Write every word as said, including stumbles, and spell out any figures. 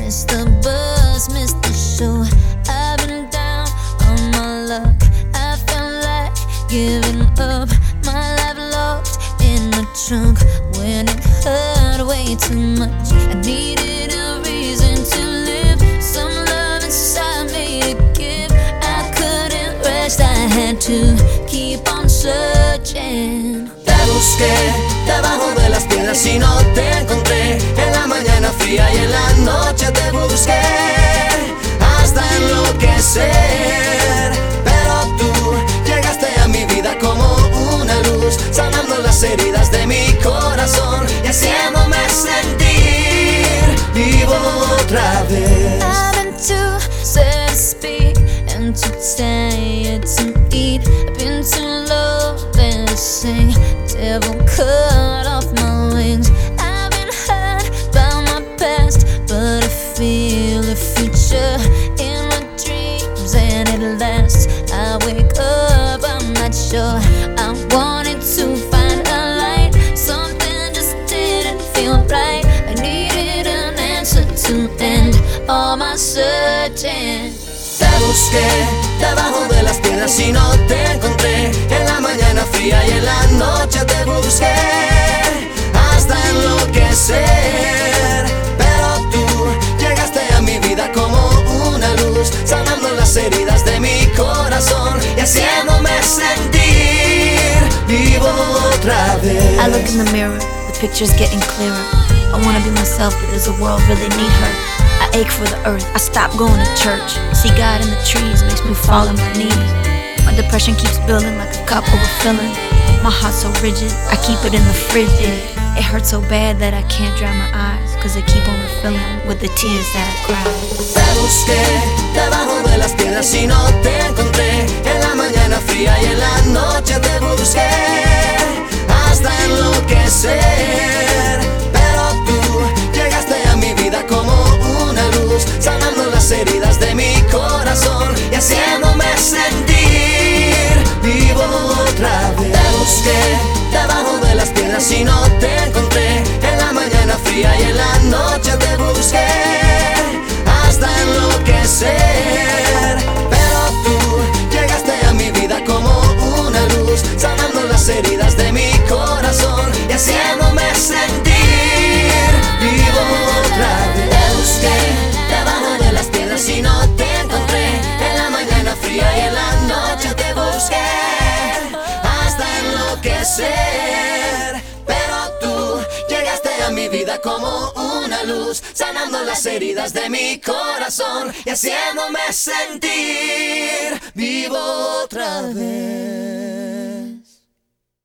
Missed the bus, missed the show. I've been down on my luck. I felt like giving up. My life locked in the trunk when it hurt way too much. I needed a reason to live, some love inside me to give. I couldn't rest, I had to keep on searching. Te busqué debajo de las piedras y no te encontré. En la mañana fría y en la noche te busqué hasta enloquecer. Pero tú llegaste a mi vida como una luz, sanando las heridas de mi corazón y haciéndome sentir vivo otra vez. I've been too sad to speak and too tired to eat. I've been too low to sing. Devil cut off my wings. I've been hurt by my past, but I feel a future in my dreams, and it lasts. I wake up, I'm not sure. I wanted to find a light, something just didn't feel right. I needed an answer to end all my searching. Te busqué debajo de las piedras y no te encontré. En la mañana fría y en la noche te busqué hasta enloquecer. Pero tú llegaste a mi vida como una luz, sanando las heridas de mi corazón y haciéndome sentir vivo otra vez. I look in the mirror, the picture's getting clearer. I wanna be myself, but does the world really need her? I ache for the earth, I stop going to church. See God in the trees makes me fall on my knees. My depression keeps building like a cup overfilling. My heart's so rigid, I keep it in the fridge. It hurts so bad that I can't dry my eyes, cause they keep on refilling with the tears that I cry. Te busqué debajo de las piedras y no te encontré. En la mañana fría y en la noche te busqué hasta enloquecer. Pero tú llegaste a mi vida como una luz, sanando las heridas de mi corazón y haciéndome sentir vivo otra vez. Te busqué debajo de las piedras y no te encontré. En la mañana fría y en la noche te busqué hasta enloquecer. Pero tú llegaste a mi vida como una luz, sanando las heridas de mi corazón y haciéndome sentir vivo otra vez. Te busqué debajo de las piedras y no te encontré. En la mañana fría y en la noche te busqué hasta enloquecer. Pero tú llegaste a mi vida como una luz, sanando las heridas de mi corazón y haciéndome sentir vivo otra vez.